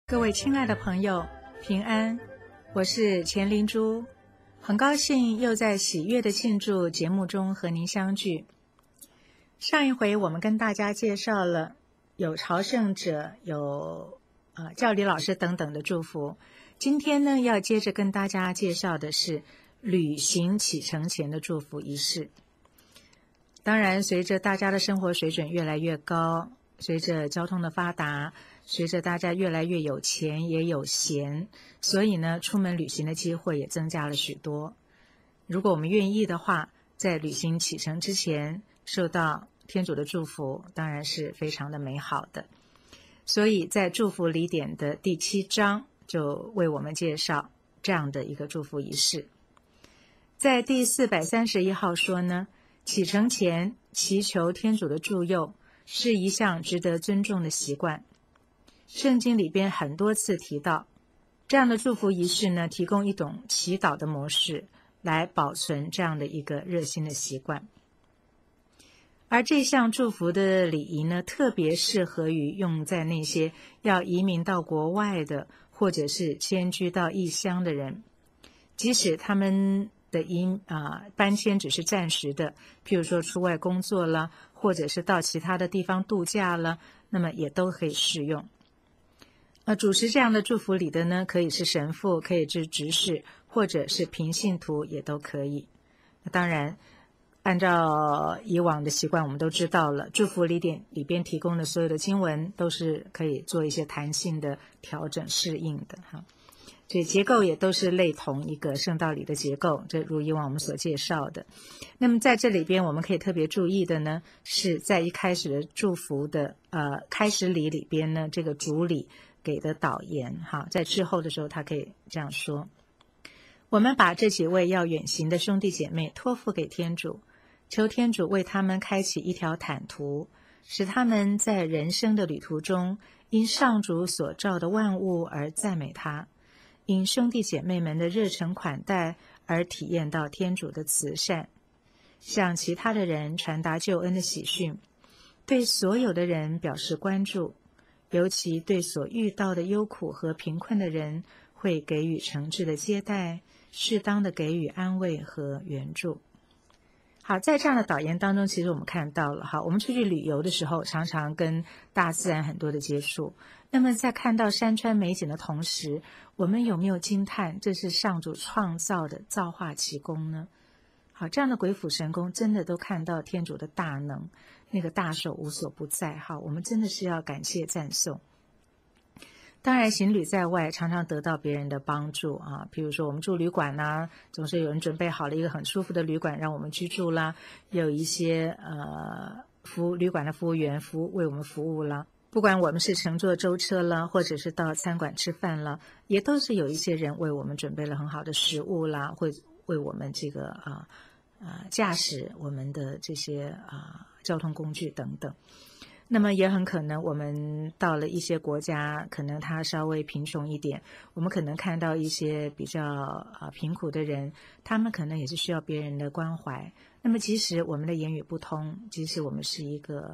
各位亲爱的朋友，平安，我是钱灵珠，很高兴又在喜悦的庆祝节目中和您相聚。上一回我们跟大家介绍了有朝圣者，有教理老师等等的祝福。今天呢，要接着跟大家介绍的是旅行启程前的祝福仪式。当然，随着大家的生活水准越来越高，随着交通的发达，随着大家越来越有钱也有闲，所以呢，出门旅行的机会也增加了许多。如果我们愿意的话，在旅行启程之前受到天主的祝福，当然是非常的美好的。所以在祝福礼典的第7章就为我们介绍这样的一个祝福仪式。在第431号说呢，启程前祈求天主的助佑是一项值得尊重的习惯。圣经里边很多次提到，这样的祝福仪式呢，提供一种祈祷的模式，来保存这样的一个热心的习惯。而这项祝福的礼仪呢，特别适合于用在那些要移民到国外的，或者是迁居到异乡的人，即使他们的搬迁只是暂时的，譬如说出外工作了，或者是到其他的地方度假了，那么也都可以适用。主持这样的祝福礼的呢，可以是神父，可以是执事，或者是平信徒也都可以。当然，按照以往的习惯，我们都知道了，祝福礼典里边提供的所有的经文都是可以做一些弹性的调整适应的哈。所以结构也都是类同一个圣道礼的结构，这如以往我们所介绍的。那么在这里边我们可以特别注意的呢，是在一开始的祝福的开始礼里边呢，这个主礼给的导言哈，在之后的时候他可以这样说：我们把这几位要远行的兄弟姐妹托付给天主，求天主为他们开启一条坦途，使他们在人生的旅途中因上主所造的万物而赞美他，因兄弟姐妹们的热诚款待而体验到天主的慈善，向其他的人传达救恩的喜讯，对所有的人表示关注，尤其对所遇到的忧苦和贫困的人会给予诚挚的接待，适当的给予安慰和援助。好，在这样的导言当中，其实我们看到了我们出去旅游的时候常常跟大自然很多的接触，那么在看到山川美景的同时，我们有没有惊叹这是上主创造的造化奇功呢？好，这样的鬼斧神工真的都看到天主的大能，那个大手无所不在我们真的是要感谢赞颂。当然行旅在外常常得到别人的帮助比如说我们住旅馆总是有人准备好了一个很舒服的旅馆让我们居住啦，有一些旅馆的服务员为我们服务啦，不管我们是乘坐舟车啦，或者是到餐馆吃饭啦，也都是有一些人为我们准备了很好的食物啦，会为我们这个驾驶我们的这些交通工具等等。那么也很可能我们到了一些国家，可能它稍微贫穷一点，我们可能看到一些比较贫苦的人，他们可能也是需要别人的关怀。那么即使我们的言语不通，即使我们是一个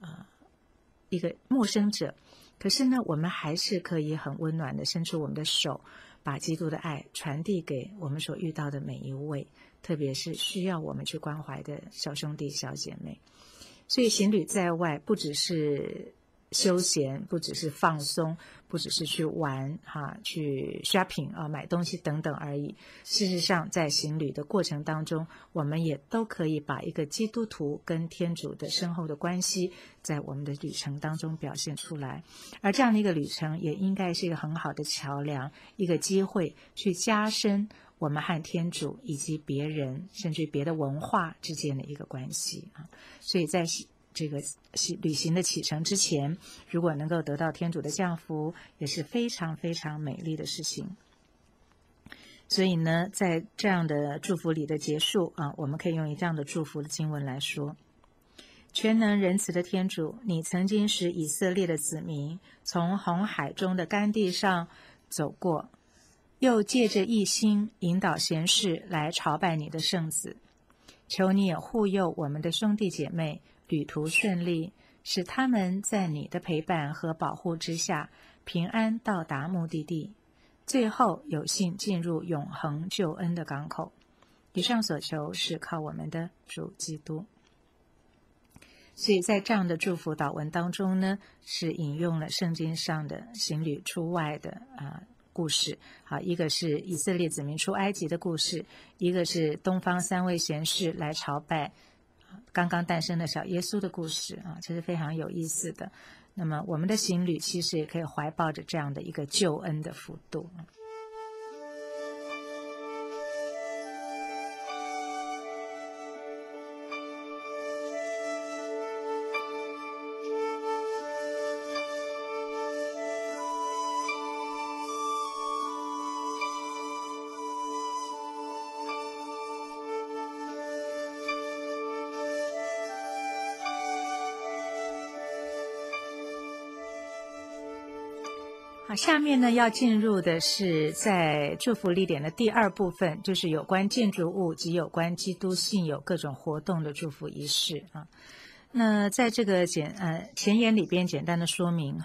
陌生者，可是呢，我们还是可以很温暖的伸出我们的手，把基督的爱传递给我们所遇到的每一位，特别是需要我们去关怀的小兄弟小姐妹。所以行旅在外不只是休闲，不只是放松，不只是去玩去 shopping 买东西等等而已。事实上在行旅的过程当中，我们也都可以把一个基督徒跟天主的深厚的关系在我们的旅程当中表现出来，而这样的一个旅程也应该是一个很好的桥梁，一个机会去加深我们和天主以及别人甚至别的文化之间的一个关系所以在这个旅行的启程之前，如果能够得到天主的降福，也是非常非常美丽的事情。所以呢，在这样的祝福礼的结束我们可以用这样的祝福的经文来说：全能仁慈的天主，你曾经使以色列的子民从红海中的干地上走过，又借着一心引导贤士来朝拜你的圣子，求你也护佑我们的兄弟姐妹旅途顺利，使他们在你的陪伴和保护之下平安到达目的地，最后有幸进入永恒救恩的港口。以上所求是靠我们的主基督。所以在这样的祝福祷文当中呢，是引用了圣经上的行旅出外的故事。好，一个是以色列子民出埃及的故事，一个是东方3位贤士来朝拜刚刚诞生的小耶稣的故事这是非常有意思的。那么我们的行旅其实也可以怀抱着这样的一个救恩的幅度。好，下面呢要进入的是在祝福礼典的第2部分，就是有关建筑物及有关基督信友各种活动的祝福仪式那在这个前言里边简单的说明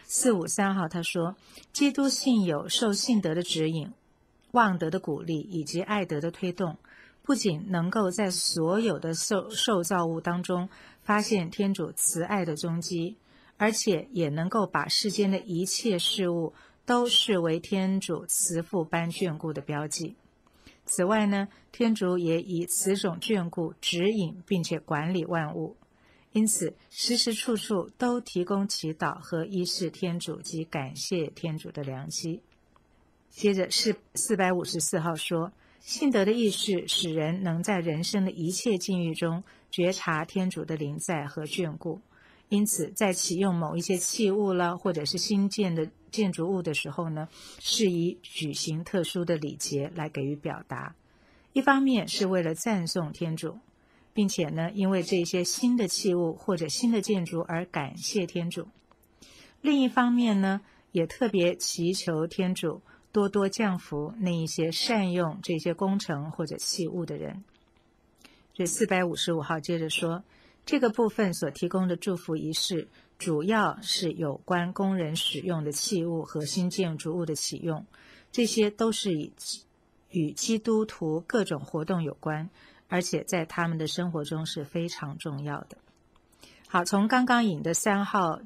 453号他说，基督信友受信德的指引、望德的鼓励以及爱德的推动，不仅能够在所有的受造物当中发现天主慈爱的踪迹，而且也能够把世间的一切事物都视为天主慈父般眷顾的标记。此外呢，天主也以此种眷顾指引并且管理万物，因此时时处处都提供祈祷和依视天主及感谢天主的良机。接着是454号说，信德的意识使人能在人生的一切境遇中觉察天主的临在和眷顾，因此在启用某一些器物了或者是新建的建筑物的时候呢，是以举行特殊的礼节来给予表达。一方面是为了赞颂天主，并且呢因为这些新的器物或者新的建筑而感谢天主。另一方面呢，也特别祈求天主多多降福那一些善用这些工程或者器物的人。这455号接着说，这个部分所提供的祝福仪式主要是有关工人使用的器物和新建筑物的启用，这些都是与基督徒各种活动有关，而且在他们的生活中是非常重要的。好，从刚刚引的3号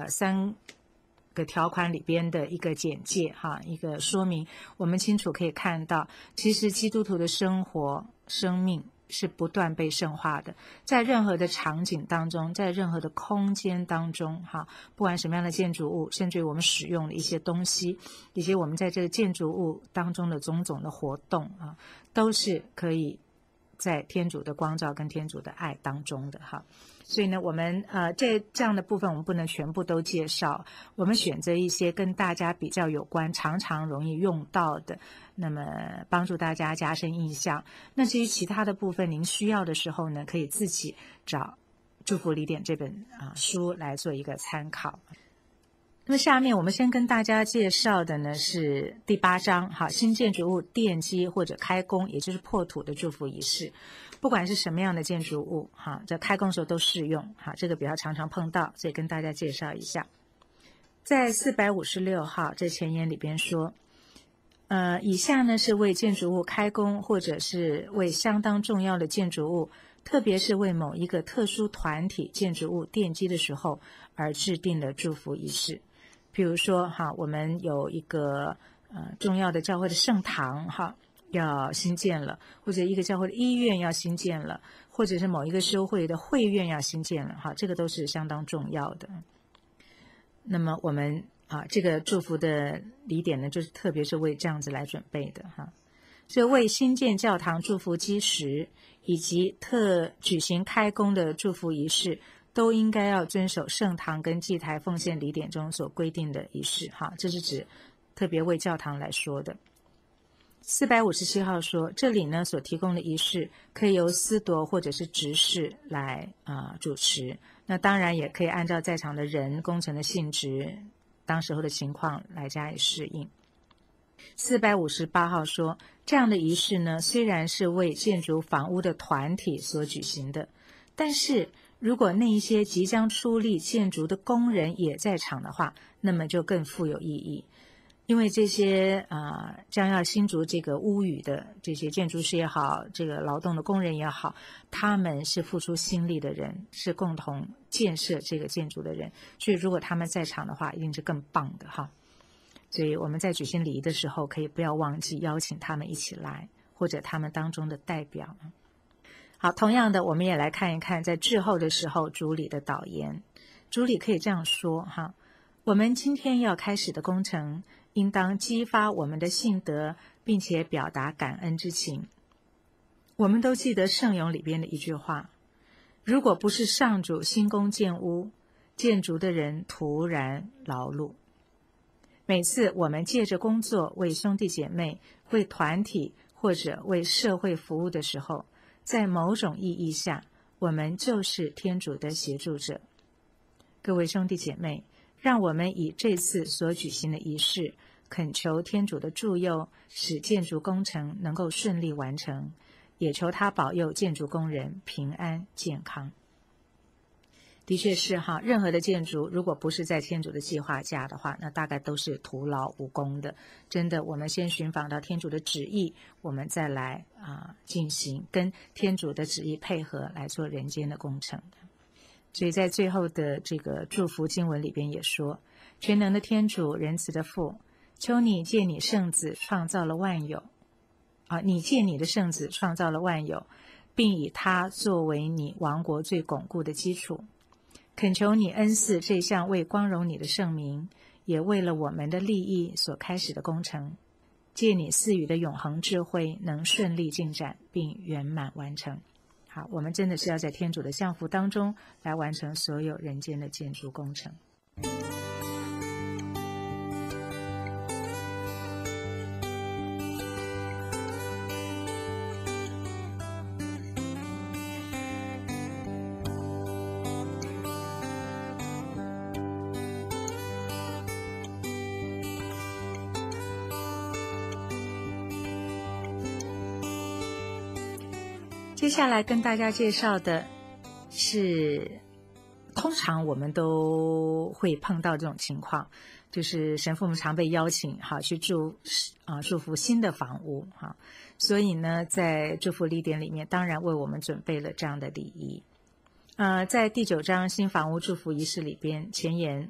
3个条款里边的一个简介一个说明，我们清楚可以看到，其实基督徒的生活生命是不断被圣化的，在任何的场景当中，在任何的空间当中不管什么样的建筑物，甚至于我们使用的一些东西，以及我们在这个建筑物当中的种种的活动都是可以在天主的光照跟天主的爱当中的所以呢，我们这样的部分我们不能全部都介绍，我们选择一些跟大家比较有关、常常容易用到的，那么帮助大家加深印象。那至于其他的部分，您需要的时候呢，可以自己找《祝福礼典》这本书来做一个参考。那么下面我们先跟大家介绍的呢是第8章新建筑物奠基或者开工，也就是破土的祝福仪式。不管是什么样的建筑物在开工时候都适用这个比较常常碰到，所以跟大家介绍一下。在456号这前言里边说，以下呢是为建筑物开工或者是为相当重要的建筑物，特别是为某一个特殊团体建筑物奠基的时候而制定的祝福仪式。比如说我们有一个重要的教会的圣堂要新建了，或者一个教会的医院要新建了，或者是某一个修会的会院要新建了这个都是相当重要的。那么我们这个祝福的礼典呢，就是特别是为这样子来准备的所以为新建教堂祝福基石以及举行开工的祝福仪式，都应该要遵守圣堂跟祭台奉献礼典中所规定的仪式这是指特别为教堂来说的。457号说，这里呢所提供的仪式可以由司铎或者是执事来主持，那当然也可以按照在场的人、工程的性质、当时候的情况来加以适应。458号说，这样的仪式呢，虽然是为建筑房屋的团体所举行的，但是如果那一些即将出力建筑的工人也在场的话，那么就更富有意义。因为这些将要新筑这个屋宇的这些建筑师也好，这个劳动的工人也好，他们是付出心力的人，是共同建设这个建筑的人，所以如果他们在场的话，一定是更棒的哈。所以我们在举行礼仪的时候，可以不要忘记邀请他们一起来，或者他们当中的代表。好，同样的，我们也来看一看在至后的时候主礼的导言。主礼可以这样说哈：我们今天要开始的工程，应当激发我们的信德，并且表达感恩之情。我们都记得圣咏里边的一句话：如果不是上主兴工建屋，建筑的人徒然劳碌。每次我们借着工作为兄弟姐妹、为团体或者为社会服务的时候，在某种意义下，我们就是天主的协助者。各位兄弟姐妹，让我们以这次所举行的仪式，恳求天主的助佑，使建筑工程能够顺利完成，也求他保佑建筑工人平安健康。的确是哈，任何的建筑如果不是在天主的计划下的话，那大概都是徒劳无功的。真的，我们先寻访到天主的旨意，我们再来进行跟天主的旨意配合来做人间的工程。所以在最后的这个祝福经文里边也说：全能的天主，仁慈的父，求你借你圣子创造了万有你借你的圣子创造了万有，并以他作为你王国最巩固的基础。恳求你恩赐这项为光荣你的圣名，也为了我们的利益所开始的工程，借你赐予的永恒智慧能顺利进展并圆满完成。好，我们真的是要在天主的降福当中来完成所有人间的建筑工程。接下来跟大家介绍的是，通常我们都会碰到这种情况，就是神父们常被邀请去祝福新的房屋所以呢，在祝福礼典里面，当然为我们准备了这样的礼仪。在第9章新房屋祝福仪式里边，前言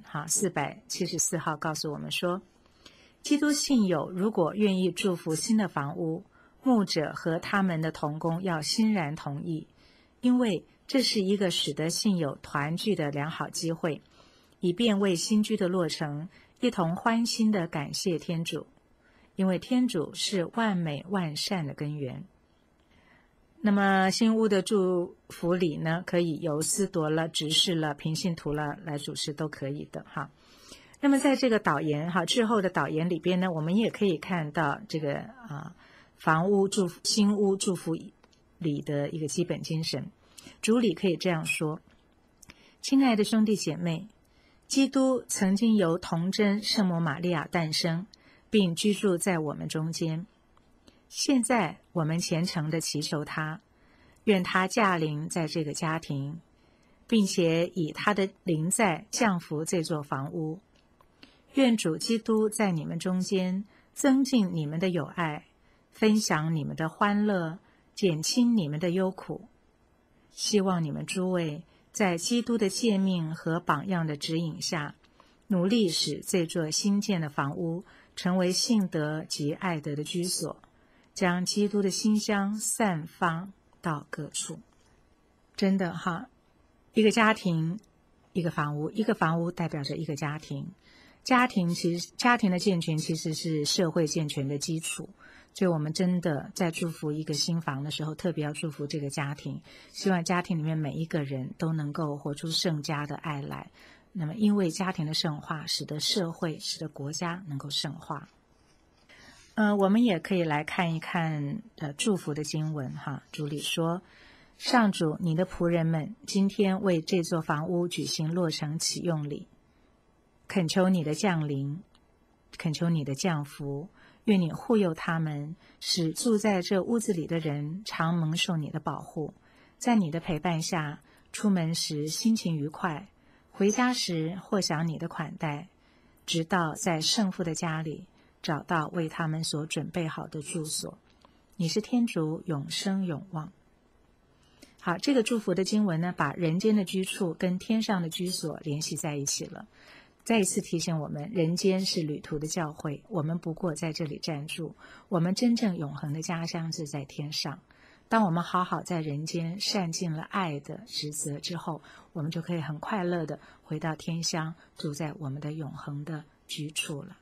474号告诉我们说，基督信友如果愿意祝福新的房屋，牧者和他们的同工要欣然同意，因为这是一个使得信友团聚的良好机会，以便为新居的落成一同欢欣地感谢天主，因为天主是万美万善的根源。那么新屋的祝福礼呢，可以由司铎了、执事了、平信徒了来主持都可以的那么在这个导言之后的导言里边呢，我们也可以看到这个房屋祝福新屋祝福礼的一个基本精神。主礼可以这样说：亲爱的兄弟姐妹，基督曾经由童贞圣母玛利亚诞生，并居住在我们中间。现在我们虔诚地祈求他，愿他驾临在这个家庭，并且以他的临在降福这座房屋。愿主基督在你们中间增进你们的友爱，分享你们的欢乐，减轻你们的忧苦。希望你们诸位在基督的诫命和榜样的指引下，努力使这座新建的房屋成为信德及爱德的居所，将基督的馨香散发到各处。真的一个家庭一个房屋，一个房屋代表着一个家庭。家庭的健全其实是社会健全的基础，所以我们真的在祝福一个新房的时候，特别要祝福这个家庭，希望家庭里面每一个人都能够活出圣家的爱来。那么因为家庭的圣化，使得社会使得国家能够圣化。我们也可以来看一看祝福的经文主礼说，上主，你的仆人们今天为这座房屋举行落成启用礼，恳求你的降临，恳求你的降福，愿你护佑他们，使住在这屋子里的人常蒙受你的保护，在你的陪伴下， 出门时心情愉快，回家时或想你的款待，直到在圣父的家里找到为他们所准备好的住所。你是天主永生永望。好，这个祝福的经文呢，把人间的居处跟天上的居所联系在一起了。再一次提醒我们，人间是旅途的教会，我们不过在这里暂住，我们真正永恒的家乡是在天上。当我们好好在人间善尽了爱的职责之后，我们就可以很快乐的回到天乡，住在我们的永恒的居处了。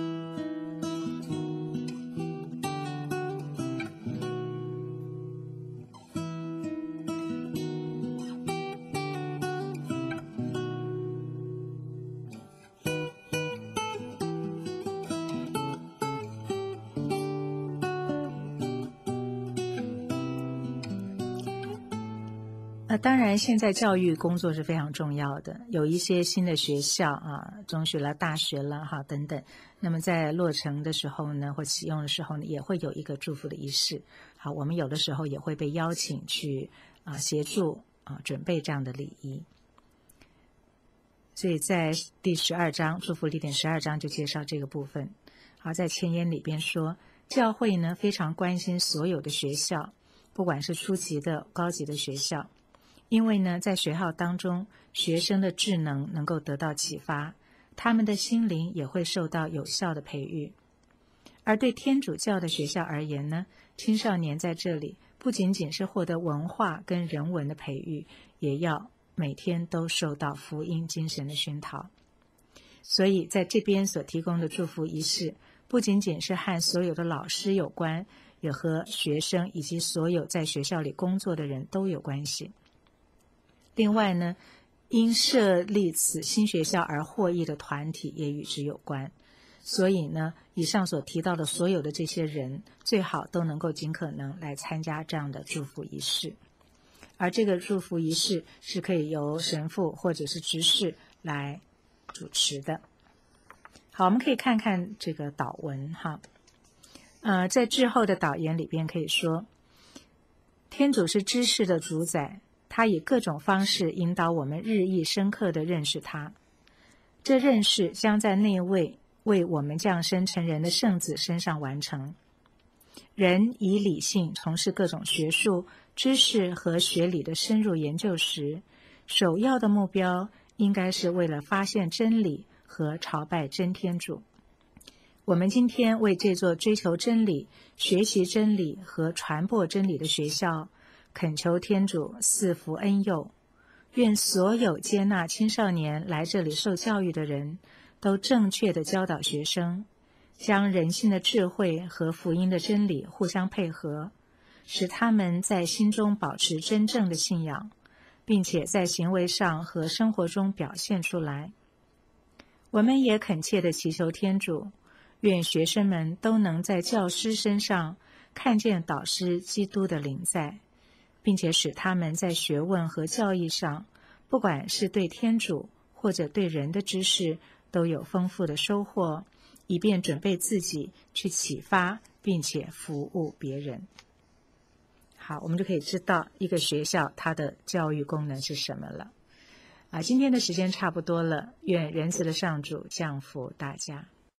当然现在教育工作是非常重要的，有一些新的学校啊，中学了、大学了等等，那么在落成的时候呢，或启用的时候呢，也会有一个祝福的仪式。好，我们有的时候也会被邀请去协助准备这样的礼仪。所以在第12章祝福礼典12章就介绍这个部分。好，在前言里边说，教会呢非常关心所有的学校，不管是初级的、高级的学校，因为呢在学校当中，学生的智能够得到启发，他们的心灵也会受到有效的培育。而对天主教的学校而言呢，青少年在这里不仅仅是获得文化跟人文的培育，也要每天都受到福音精神的熏陶。所以在这边所提供的祝福仪式，不仅仅是和所有的老师有关，也和学生以及所有在学校里工作的人都有关系。另外呢，因设立此新学校而获益的团体也与之有关。所以呢，以上所提到的所有的这些人，最好都能够尽可能来参加这样的祝福仪式。而这个祝福仪式是可以由神父或者是执事来主持的。好，我们可以看看这个祷文在之后的导言里边可以说，天主是知识的主宰，他以各种方式引导我们日益深刻地认识他。这认识将在那位为我们降生成人的圣子身上完成。人以理性从事各种学术、知识和学理的深入研究时，首要的目标应该是为了发现真理和朝拜真天主。我们今天为这座追求真理、学习真理和传播真理的学校，恳求天主赐福恩佑，愿所有接纳青少年来这里受教育的人都正确地教导学生，将人性的智慧和福音的真理互相配合，使他们在心中保持真正的信仰，并且在行为上和生活中表现出来。我们也恳切地祈求天主，愿学生们都能在教师身上看见导师基督的临在，并且使他们在学问和教义上，不管是对天主或者对人的知识，都有丰富的收获，以便准备自己去启发并且服务别人。好，我们就可以知道一个学校它的教育功能是什么了。今天的时间差不多了，愿仁慈的上主降福大家。